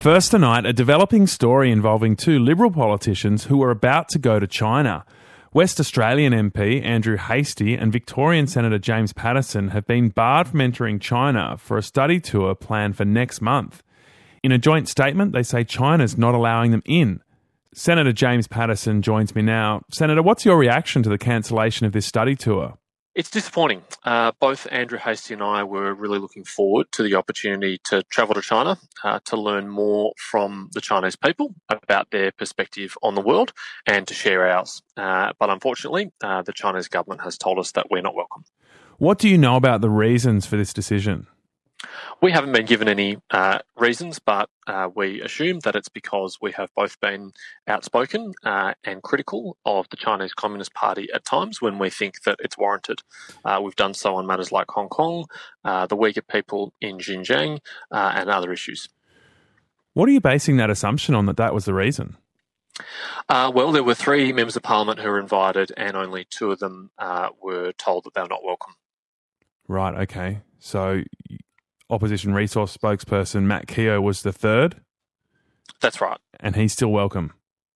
First tonight, a developing story involving two Liberal politicians who were about to go to China. West Australian MP Andrew Hastie and Victorian Senator James Paterson have been barred from entering China for a study tour planned for next month. In a joint statement, they say China's not allowing them in. Senator James Paterson joins me now. Senator, what's your reaction to the cancellation of this study tour? It's disappointing. Both Andrew Hastie and I were really looking forward to the opportunity to travel to China to learn more from the Chinese people about their perspective on the world and to share ours. But unfortunately, the Chinese government has told us that we're not welcome. What do you know about the reasons for this decision? We haven't been given any reasons, but we assume that it's because we have both been outspoken and critical of the Chinese Communist Party at times when we think that it's warranted. We've done so on matters like Hong Kong, the Uyghur people in Xinjiang, and other issues. What are you basing that assumption on, that was the reason? Well, there were 3 members of parliament who were invited and only 2 of them were told that they were not welcome. Right, okay. So Opposition Resource spokesperson Matt Keogh was the 3rd? That's right. And he's still welcome?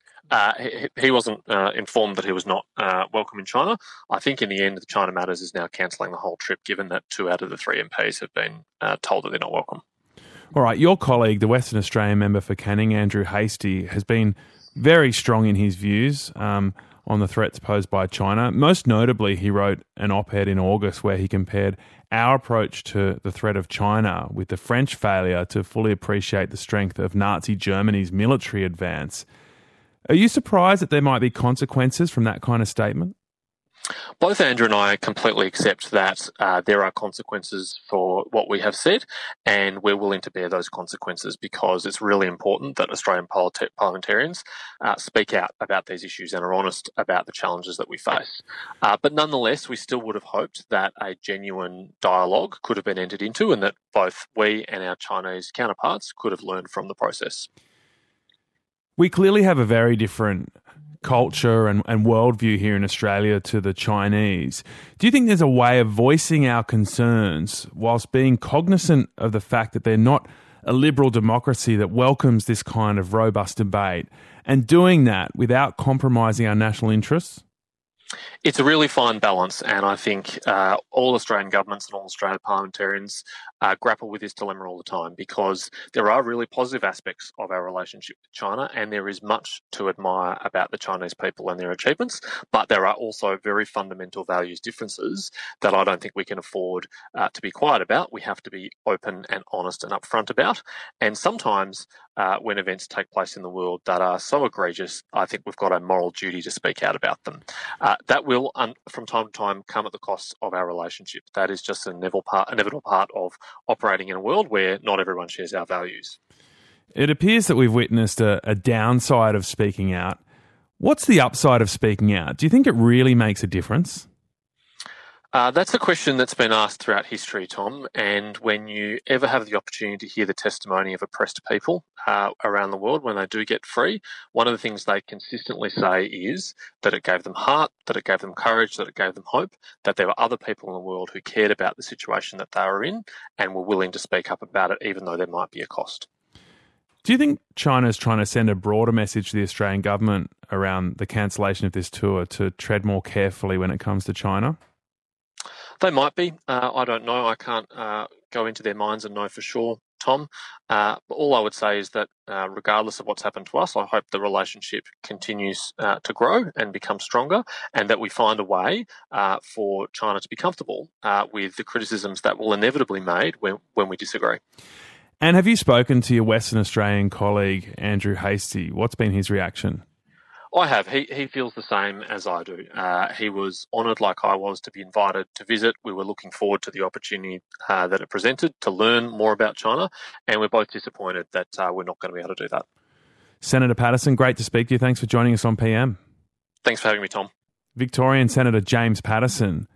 He wasn't informed that he was not welcome in China. I think in the end, the China Matters is now cancelling the whole trip, given that 2 out of the 3 MPs have been told that they're not welcome. All right, your colleague, the Western Australian member for Canning, Andrew Hastie, has been very strong in his views on the threats posed by China. Most notably, he wrote an op-ed in August where he compared our approach to the threat of China with the French failure to fully appreciate the strength of Nazi Germany's military advance. Are you surprised that there might be consequences from that kind of statement? Both Andrew and I completely accept that there are consequences for what we have said, and we're willing to bear those consequences because it's really important that Australian parliamentarians speak out about these issues and are honest about the challenges that we face. But nonetheless, we still would have hoped that a genuine dialogue could have been entered into and that both we and our Chinese counterparts could have learned from the process. We clearly have a very different culture and worldview here in Australia to the Chinese. Do you think there's a way of voicing our concerns whilst being cognizant of the fact that they're not a liberal democracy that welcomes this kind of robust debate, and doing that without compromising our national interests? It's a really fine balance, and I think all Australian governments and all Australian parliamentarians grapple with this dilemma all the time because there are really positive aspects of our relationship with China and there is much to admire about the Chinese people and their achievements, but there are also very fundamental values differences that I don't think we can afford to be quiet about. We have to be open and honest and upfront about, and sometimes when events take place in the world that are so egregious, I think we've got a moral duty to speak out about them. That will, from time to time, come at the cost of our relationship. That is just an inevitable part of operating in a world where not everyone shares our values. It appears that we've witnessed a downside of speaking out. What's the upside of speaking out? Do you think it really makes a difference? That's a question that's been asked throughout history, Tom, and when you ever have the opportunity to hear the testimony of oppressed people around the world when they do get free, one of the things they consistently say is that it gave them heart, that it gave them courage, that it gave them hope, that there were other people in the world who cared about the situation that they were in and were willing to speak up about it even though there might be a cost. Do you think China's trying to send a broader message to the Australian government around the cancellation of this tour to tread more carefully when it comes to China? They might be. I don't know. I can't go into their minds and know for sure, Tom. But all I would say is that regardless of what's happened to us, I hope the relationship continues to grow and become stronger, and that we find a way for China to be comfortable with the criticisms that will inevitably be made when we disagree. And have you spoken to your Western Australian colleague, Andrew Hastie? What's been his reaction? I have. He feels the same as I do. He was honoured, like I was, to be invited to visit. We were looking forward to the opportunity that it presented to learn more about China, and we're both disappointed that we're not going to be able to do that. Senator Paterson, great to speak to you. Thanks for joining us on PM. Thanks for having me, Tom. Victorian Senator James Paterson